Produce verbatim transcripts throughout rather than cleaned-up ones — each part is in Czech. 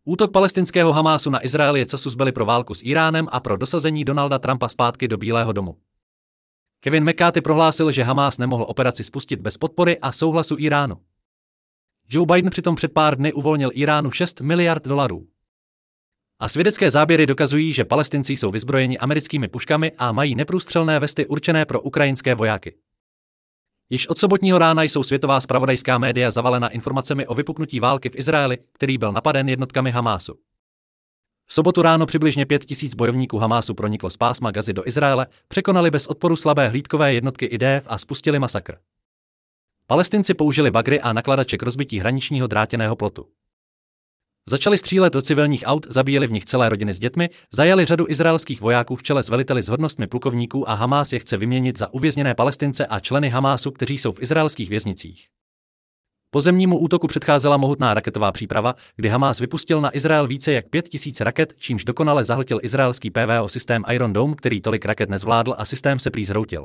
Útok palestinského Hamásu na Izrael je casus belli pro válku s Iránem a pro dosazení Donalda Trumpa zpátky do Bílého domu. Kevin McCarthy prohlásil, že Hamás nemohl operaci spustit bez podpory a souhlasu Iránu. Joe Biden přitom před pár dny uvolnil Iránu šest miliard dolarů. A svědecké záběry dokazují, že Palestinci jsou vyzbrojeni americkými puškami a mají neprůstřelné vesty určené pro ukrajinské vojáky. Již od sobotního rána jsou světová zpravodajská média zavalena informacemi o vypuknutí války v Izraeli, který byl napaden jednotkami Hamásu. V sobotu ráno přibližně pět tisíc bojovníků Hamásu proniklo z pásma Gazy do Izraele, překonali bez odporu slabé hlídkové jednotky I D F a spustili masakr. Palestinci použili bagry a nakladače k rozbití hraničního drátěného plotu. Začali střílet do civilních aut, zabíjeli v nich celé rodiny s dětmi, zajali řadu izraelských vojáků v čele s veliteli s hodnostmi plukovníků a Hamás je chce vyměnit za uvězněné Palestince a členy Hamásu, kteří jsou v izraelských věznicích. Pozemnímu útoku předcházela mohutná raketová příprava, kdy Hamás vypustil na Izrael více jak pět tisíc raket, čímž dokonale zahltil izraelský P V O systém Iron Dome, který tolik raket nezvládl a systém se prý zhroutil.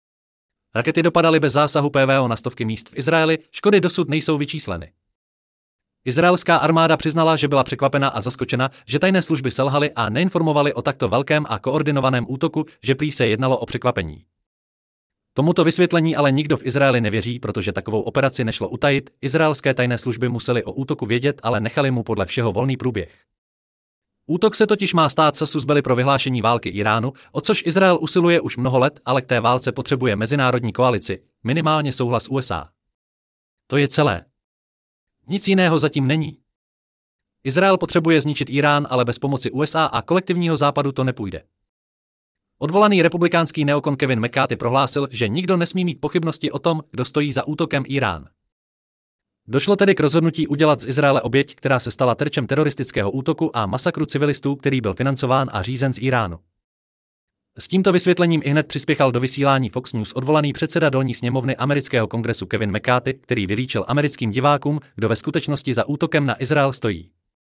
Rakety dopadaly bez zásahu P V O na stovky míst v Izraeli, škody dosud nejsou vyčísleny. Izraelská armáda přiznala, že byla překvapena a zaskočena, že tajné služby selhaly a neinformovaly o takto velkém a koordinovaném útoku, že prý se jednalo o překvapení. Tomuto vysvětlení ale nikdo v Izraeli nevěří, protože takovou operaci nešlo utajit, izraelské tajné služby musely o útoku vědět, ale nechali mu podle všeho volný průběh. Útok se totiž má stát casus belli pro vyhlášení války Iránu, o což Izrael usiluje už mnoho let, ale k té válce potřebuje mezinárodní koalici, minimálně souhlas U S A. To je celé. Nic jiného zatím není. Izrael potřebuje zničit Irán, ale bez pomoci U S A a kolektivního západu to nepůjde. Odvolaný republikánský neokon Kevin McCarthy prohlásil, že nikdo nesmí mít pochybnosti o tom, kdo stojí za útokem Irán. Došlo tedy k rozhodnutí udělat z Izraele oběť, která se stala terčem teroristického útoku a masakru civilistů, který byl financován a řízen z Iránu. S tímto vysvětlením ihned přispěchal do vysílání Fox News odvolaný předseda dolní sněmovny amerického kongresu Kevin McCarthy, který vylíčil americkým divákům, kdo ve skutečnosti za útokem na Izrael stojí.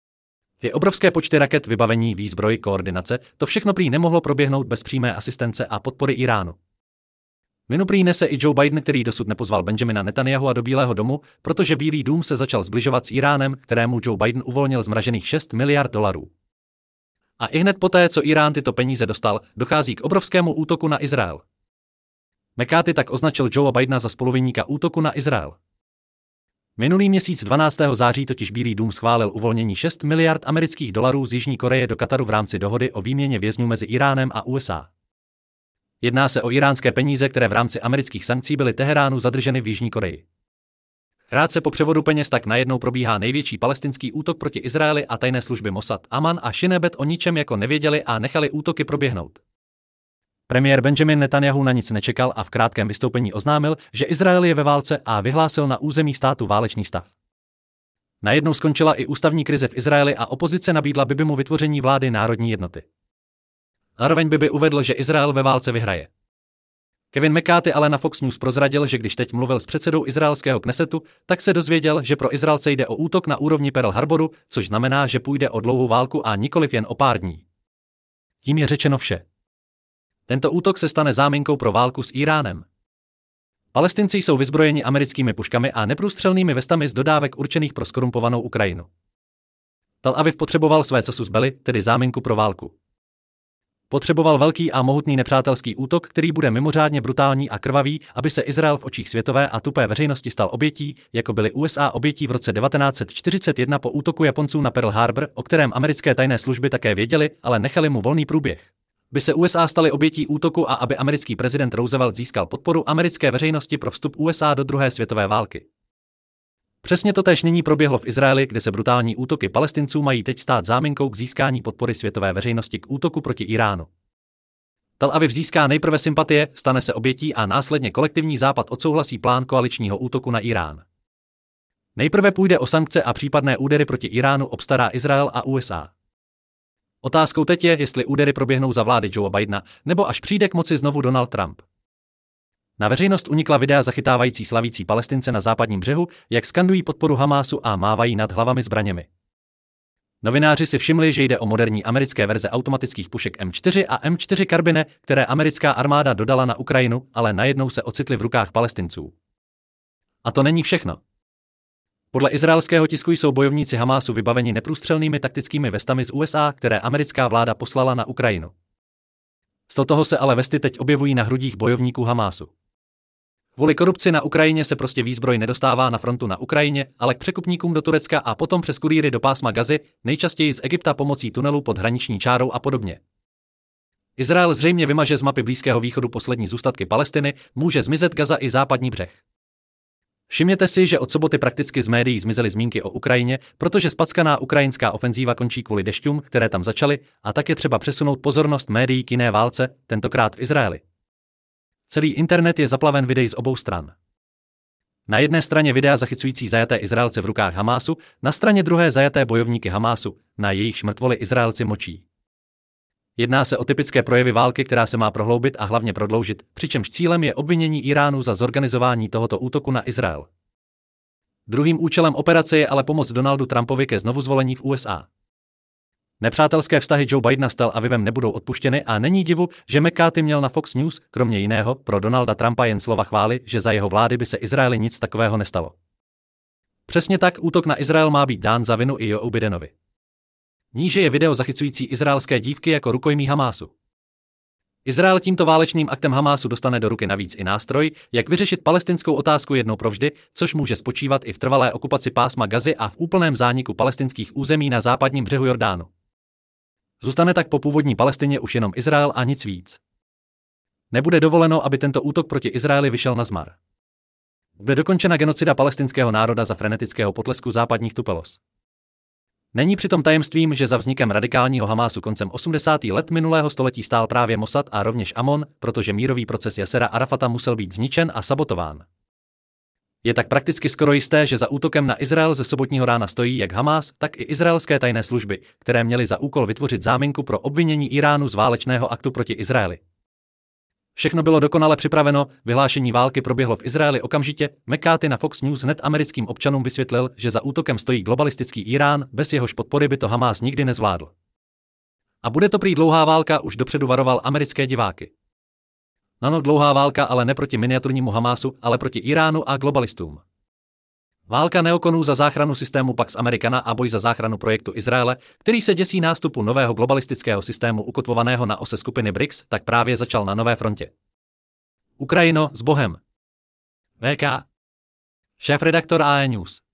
Ty obrovské počty raket, vybavení, výzbroj, koordinace, to všechno prý nemohlo proběhnout bez přímé asistence a podpory Iránu. Vinu prý nese i Joe Biden, který dosud nepozval Benjamina Netanyahua do Bílého domu, protože Bílý dům se začal zbližovat s Iránem, kterému Joe Biden uvolnil zmražených šest miliard dolarů. A ihned poté, co Irán tyto peníze dostal, dochází k obrovskému útoku na Izrael. McCarthy tak označil Joea Bidena za spoluviníka útoku na Izrael. Minulý měsíc dvanáctého září totiž Bílý dům schválil uvolnění šest miliard amerických dolarů z Jižní Koreje do Kataru v rámci dohody o výměně vězňů mezi Iránem a U S A. Jedná se o iránské peníze, které v rámci amerických sankcí byly Teheránu zadrženy v Jižní Koreji. Krátce po převodu peněz tak najednou probíhá největší palestinský útok proti Izraeli a tajné služby Mossad, Aman a Shin Bet o ničem jako nevěděli a nechali útoky proběhnout. Premiér Benjamin Netanyahu na nic nečekal a v krátkém vystoupení oznámil, že Izrael je ve válce a vyhlásil na území státu válečný stav. Najednou skončila i ústavní krize v Izraeli a opozice nabídla Bibimu vytvoření vlády národní jednoty. Zároveň Bibi uvedl, že Izrael ve válce vyhraje. Kevin McCarthy ale na Fox News prozradil, že když teď mluvil s předsedou izraelského Knesetu, tak se dozvěděl, že pro Izraelce jde o útok na úrovni Pearl Harboru, což znamená, že půjde o dlouhou válku a nikoliv jen o pár dní. Tím je řečeno vše. Tento útok se stane záminkou pro válku s Iránem. Palestinci jsou vyzbrojeni americkými puškami a neprůstřelnými vestami z dodávek určených pro skorumpovanou Ukrajinu. Tel Aviv potřeboval své casus belli, tedy záminku pro válku. Potřeboval velký a mohutný nepřátelský útok, který bude mimořádně brutální a krvavý, aby se Izrael v očích světové a tupé veřejnosti stal obětí, jako byly U S A obětí v roce devatenáct set čtyřicet jedna po útoku Japonců na Pearl Harbor, o kterém americké tajné služby také věděli, ale nechali mu volný průběh. By se U S A staly obětí útoku a aby americký prezident Roosevelt získal podporu americké veřejnosti pro vstup U S A do druhé světové války. Přesně to též nyní proběhlo v Izraeli, kde se brutální útoky Palestinců mají teď stát záminkou k získání podpory světové veřejnosti k útoku proti Iránu. Tel Aviv získá nejprve sympatie, stane se obětí a následně kolektivní západ odsouhlasí plán koaličního útoku na Irán. Nejprve půjde o sankce a případné údery proti Iránu obstará Izrael a U S A. Otázkou teď je, jestli údery proběhnou za vlády Joea Bidena, nebo až přijde k moci znovu Donald Trump. Na veřejnost unikla videa zachytávající slavící Palestince na západním břehu, jak skandují podporu Hamásu a mávají nad hlavami zbraněmi. Novináři si všimli, že jde o moderní americké verze automatických pušek M čtyři a M čtyři Carbine, které americká armáda dodala na Ukrajinu, ale najednou se ocitly v rukách Palestinců. A to není všechno. Podle izraelského tisku jsou bojovníci Hamásu vybaveni neprůstřelnými taktickými vestami z U S A, které americká vláda poslala na Ukrajinu. Z toho se ale vesty teď objevují na hrudích bojovníků Hamásu. Kvůli korupci na Ukrajině se prostě výzbroj nedostává na frontu na Ukrajině, ale k překupníkům do Turecka a potom přes kurýry do pásma Gazy, nejčastěji z Egypta pomocí tunelu pod hraniční čárou a podobně. Izrael zřejmě vymaže z mapy Blízkého východu poslední zůstatky Palestiny, může zmizet Gaza i západní břeh. Všimněte si, že od soboty prakticky z médií zmizely zmínky o Ukrajině, protože spackaná ukrajinská ofenzíva končí kvůli dešťům, které tam začaly, a tak je třeba přesunout pozornost médií k jiné válce, tentokrát v Izraeli. Celý internet je zaplaven videí z obou stran. Na jedné straně videa zachycující zajaté Izraelce v rukách Hamásu, na straně druhé zajaté bojovníky Hamásu, na jejich mrtvoly Izraelci močí. Jedná se o typické projevy války, která se má prohloubit a hlavně prodloužit, přičemž cílem je obvinění Iránu za zorganizování tohoto útoku na Izrael. Druhým účelem operace je ale pomoc Donaldu Trumpovi ke znovuzvolení v U S A. Nepřátelské vztahy Joe Bidena s Tel Avivem nebudou odpuštěny a není divu, že McCarthy měl na Fox News, kromě jiného, pro Donalda Trumpa jen slova chvály, že za jeho vlády by se Izraeli nic takového nestalo. Přesně tak útok na Izrael má být dán za vinu i Joe Bidenovi. Níže je video zachycující izraelské dívky jako rukojmí Hamásu. Izrael tímto válečným aktem Hamásu dostane do ruky navíc i nástroj, jak vyřešit palestinskou otázku jednou provždy, což může spočívat i v trvalé okupaci pásma Gazy a v úplném zániku palestinských území na západním břehu Jordánu. Zůstane tak po původní Palestině už jenom Izrael a nic víc. Nebude dovoleno, aby tento útok proti Izraeli vyšel na zmar. Bude dokončena genocida palestinského národa za frenetického potlesku západních tupelos. Není přitom tajemstvím, že za vznikem radikálního Hamásu koncem osmdesátých let minulého století stál právě Mossad a rovněž Amon, protože mírový proces Jasera Arafata musel být zničen a sabotován. Je tak prakticky skoro jisté, že za útokem na Izrael ze sobotního rána stojí jak Hamás, tak i izraelské tajné služby, které měly za úkol vytvořit záminku pro obvinění Iránu z válečného aktu proti Izraeli. Všechno bylo dokonale připraveno, vyhlášení války proběhlo v Izraeli okamžitě, McCarthy na Fox News hned americkým občanům vysvětlil, že za útokem stojí globalistický Irán, bez jehož podpory by to Hamás nikdy nezvládl. A bude to prý dlouhá válka, už dopředu varoval americké diváky. Ano, dlouhá válka, ale ne proti miniaturnímu Hamásu, ale proti Iránu a globalistům. Válka neokonů za záchranu systému Pax Americana a boj za záchranu projektu Izraele, který se děsí nástupu nového globalistického systému ukotvovaného na ose skupiny B R I C S, tak právě začal na nové frontě. Ukrajino, s Bohem. V K. Šéfredaktor A E News.